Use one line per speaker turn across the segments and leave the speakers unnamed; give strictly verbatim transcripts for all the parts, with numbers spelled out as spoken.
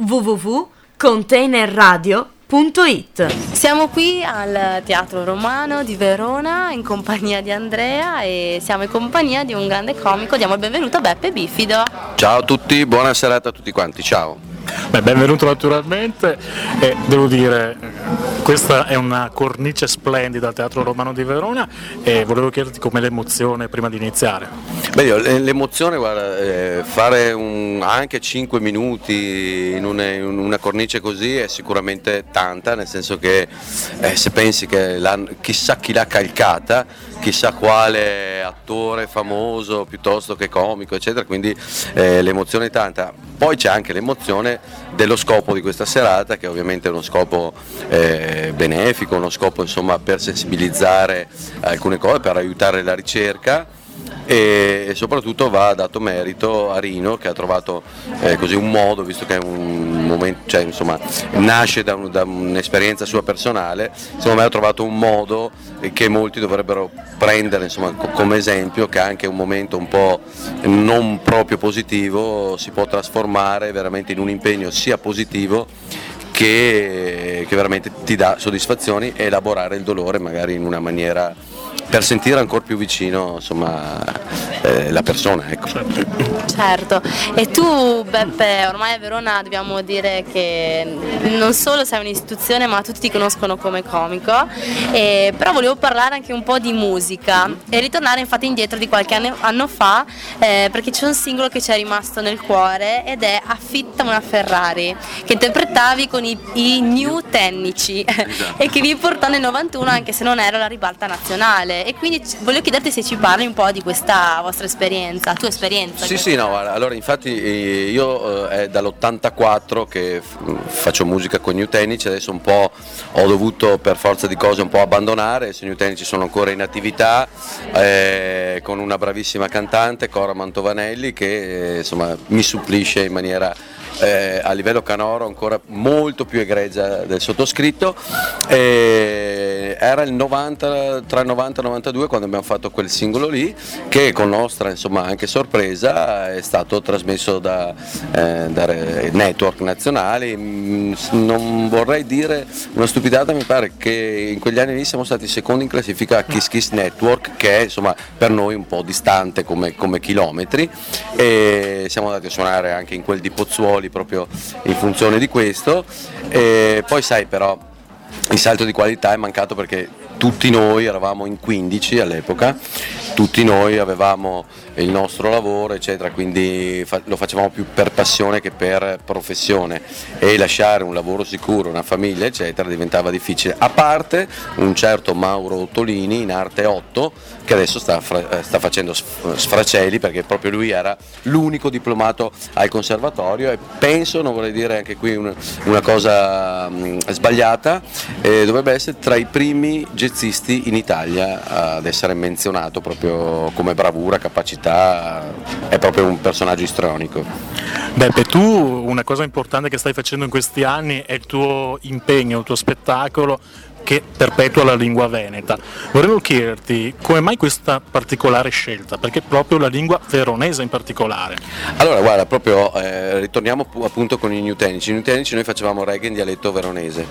w w w punto container radio punto it.
Siamo qui al Teatro Romano di Verona in compagnia di Andrea e siamo in compagnia di un grande comico. Diamo il benvenuto a Beppe Biffido.
Ciao a tutti, buona serata a tutti quanti, ciao.
Beh, benvenuto naturalmente e devo dire, questa è una cornice splendida al Teatro Romano di Verona e volevo chiederti com'è l'emozione prima di iniziare.
Beh, io, l'emozione, guarda, eh, fare un, anche cinque minuti in una, in una cornice così è sicuramente tanta, nel senso che eh, se pensi che chissà chi l'ha calcata, chissà quale attore famoso piuttosto che comico, eccetera, quindi eh, l'emozione è tanta. Poi c'è anche l'emozione dello scopo di questa serata, che ovviamente è uno scopo eh, benefico, uno scopo insomma per sensibilizzare alcune cose, per aiutare la ricerca. E, e soprattutto va dato merito a Rino, che ha trovato eh, così un modo, visto che è un momento, cioè, insomma, nasce da, un, da un'esperienza sua personale, secondo me ha trovato un modo che molti dovrebbero prendere insomma, co- come esempio, che anche un momento un po' non proprio positivo si può trasformare veramente in un impegno sia positivo che, che veramente ti dà soddisfazioni, e elaborare il dolore magari in una maniera per sentire ancora più vicino insomma, eh, la persona, ecco.
Certo, e tu Beppe, ormai a Verona dobbiamo dire che non solo sei un'istituzione ma tutti ti conoscono come comico, e, però volevo parlare anche un po' di musica e ritornare infatti indietro di qualche anno, anno fa eh, perché c'è un singolo che ci è rimasto nel cuore ed è Affitta una Ferrari, che interpretavi con i, i New Tennici, esatto. E che vi portò nel novantuno anche se non era la ribalta nazionale. E quindi volevo chiederti se ci parli un po' di questa vostra esperienza, tua esperienza.
Sì, sì, no, guarda, allora infatti io eh, è dall'ottantaquattro che f- faccio musica con New Tennici, adesso un po' ho dovuto per forza di cose un po' abbandonare, se New Tennici sono ancora in attività, eh, con una bravissima cantante, Cora Mantovanelli, che eh, insomma mi supplisce in maniera eh, a livello canoro ancora molto più egregia del sottoscritto. Eh, era il novanta, tra il novanta e il novantadue quando abbiamo fatto quel singolo lì, che con nostra insomma anche sorpresa è stato trasmesso da, eh, da network nazionali. Non vorrei dire una stupidata, mi pare che in quegli anni lì siamo stati secondi in classifica a Kiss Kiss Network, che è insomma per noi un po' distante come, come chilometri, e siamo andati a suonare anche in quel di Pozzuoli proprio in funzione di questo. E poi sai, però il salto di qualità è mancato perché tutti noi eravamo in quindici all'epoca, tutti noi avevamo il nostro lavoro eccetera, quindi fa- lo facevamo più per passione che per professione, e lasciare un lavoro sicuro, una famiglia eccetera diventava difficile, a parte un certo Mauro Ottolini in Arte otto, che adesso sta, fra- sta facendo sfraceli perché proprio lui era l'unico diplomato al conservatorio, e penso, non vorrei dire anche qui un- una cosa mh, sbagliata, eh, dovrebbe essere tra i primi jazzisti in Italia ad essere menzionato proprio come bravura, capacità, è proprio un personaggio istrionico.
Beppe, tu una cosa importante che stai facendo in questi anni è il tuo impegno, il tuo spettacolo che perpetua la lingua veneta. Volevo chiederti come mai questa particolare scelta, perché proprio la lingua veronese in particolare?
Allora guarda, proprio eh, ritorniamo appunto con i New Tennici. I New Tennici noi facevamo reggae in dialetto veronese,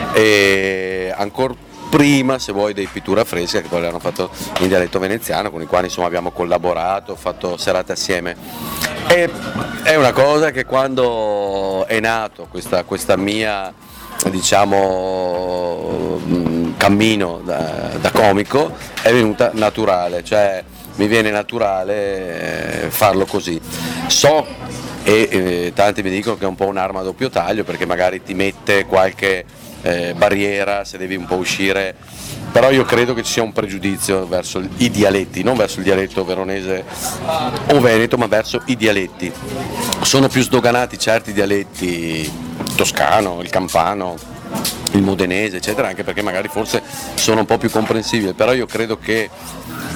e ancora prima, se vuoi, dei Pittura Fresca, che poi l'hanno fatto in dialetto veneziano, con i quali insomma abbiamo collaborato, fatto serate assieme. E è una cosa che quando è nato questa, questa mia, diciamo, cammino da, da comico, è venuta naturale, cioè mi viene naturale farlo così. So, e eh, tanti mi dicono che è un po' un'arma a doppio taglio, perché magari ti mette qualche eh, barriera se devi un po' uscire, però io credo che ci sia un pregiudizio verso i dialetti, non verso il dialetto veronese o veneto, ma verso i dialetti. Sono più sdoganati certi dialetti, il toscano, il campano, il modenese eccetera, anche perché magari forse sono un po' più comprensibili, però io credo che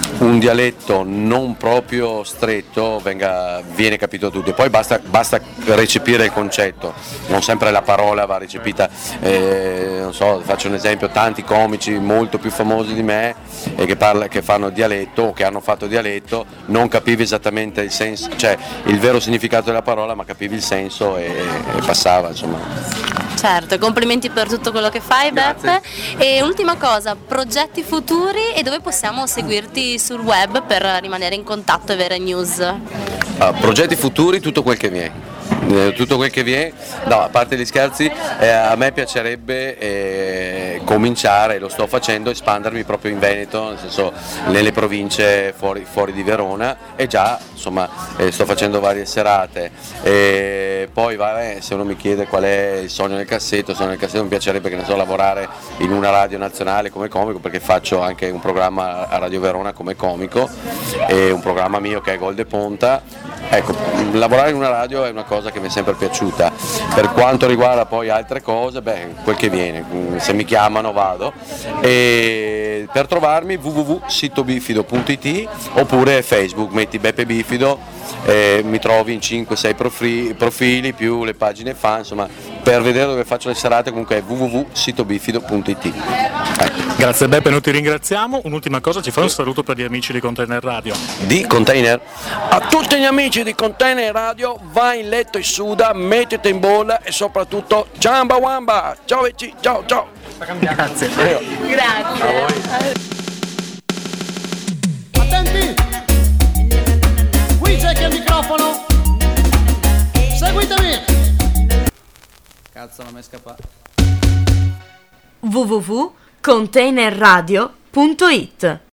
un dialetto non proprio stretto venga, viene capito da tutti. Poi basta, basta recepire il concetto, non sempre la parola va recepita. Eh, non so, faccio un esempio, tanti comici molto più famosi di me e che, parla, che fanno dialetto o che hanno fatto dialetto, non capivi esattamente il senso, cioè il vero significato della parola, ma capivi il senso e, e passava, insomma.
Certo, complimenti per tutto quello che fai,
Grazie.
Beppe. E ultima cosa, progetti futuri e dove possiamo seguirti sul web per rimanere in contatto e avere news?
Uh, progetti futuri, tutto quel che viene. Eh, tutto quel che viene, no, a parte gli scherzi, eh, a me piacerebbe eh, cominciare, lo sto facendo, espandermi proprio in Veneto, nel senso nelle province fuori, fuori di Verona, e già insomma eh, sto facendo varie serate. E poi vabbè, se uno mi chiede qual è il sogno nel cassetto, il sogno nel cassetto mi piacerebbe, che ne so, lavorare in una radio nazionale come comico, perché faccio anche un programma a Radio Verona come comico e un programma mio che è Gol de Ponta. Ecco, lavorare in una radio è una cosa che mi è sempre piaciuta. Per quanto riguarda poi altre cose, beh, quel che viene, se mi chiamano vado. E per trovarmi w w w punto sito bifido punto i t oppure Facebook, metti Beppe Bifido, eh, mi trovi in cinque sei profili, profili più le pagine fan, insomma, per vedere dove faccio le serate comunque è w w w punto sito bifido punto i t. Ecco.
Grazie Beppe, noi ti ringraziamo. Un'ultima cosa, ci fai un saluto per gli amici di Container Radio?
Di Container? A tutti gli amici di Container Radio, vai in letto e suda, mettete in bolla e soprattutto ciamba wamba, ciao amici, ciao ciao.
Grazie.
Grazie.
Attenti! Qui c'è che il microfono! Seguitemi! Cazzo, non mi è scappato.
w w w punto container radio punto i t